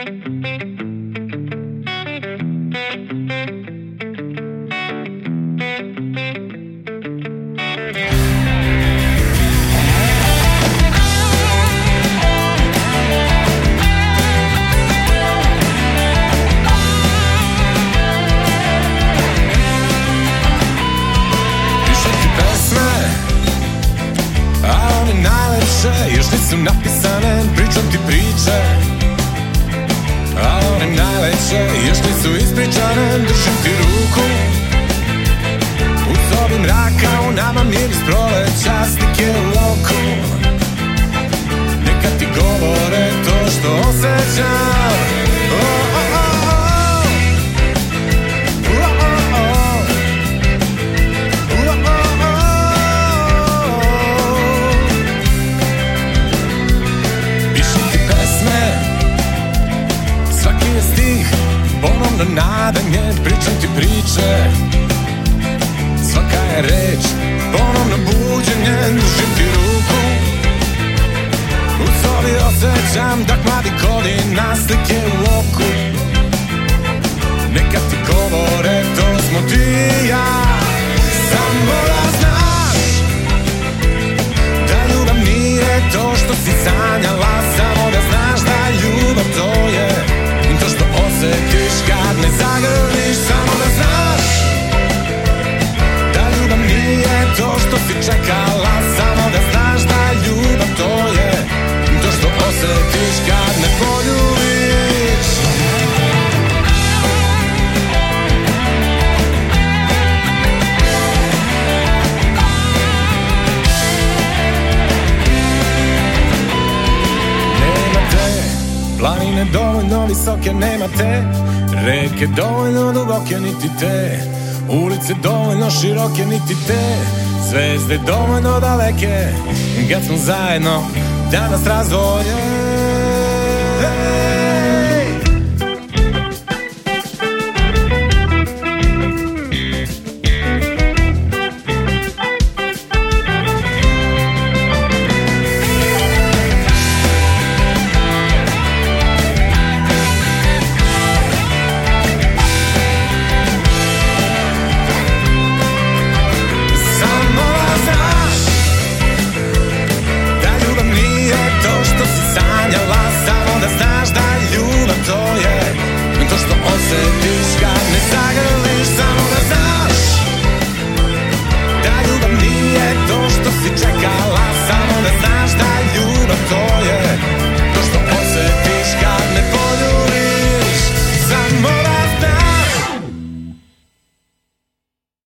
Još nisu napisane, pričam ti priče, a one najveće još nisu ispričane. Držim ti ruku u sobi mraka, u nama miris proleća, slike u oku. Neka ti govore to što osjećam. Ponovno nadanje, pričam ti priče, svaka je reč ponovno buđenje. Držim ti ruku u sobi, osjećam dak mladi godina, slike u oku. Neka ti govore to smo ti i ja. Samo da znaš da ljubav nije to što si sanjala. Samo da znaš da ljubav to je to što osjetiš kad me zagrliš. Samo da znaš da ljubav nije to što si čekala. Samo da znaš da ljubav to je to što osjetiš kad me poljubiš. Planine dovoljno visoke nemate, reke dovoljno duboke niti te, ulice dovoljno široke niti te, zvezde dovoljno daleke. Kad smo zajedno danas razdvojeni,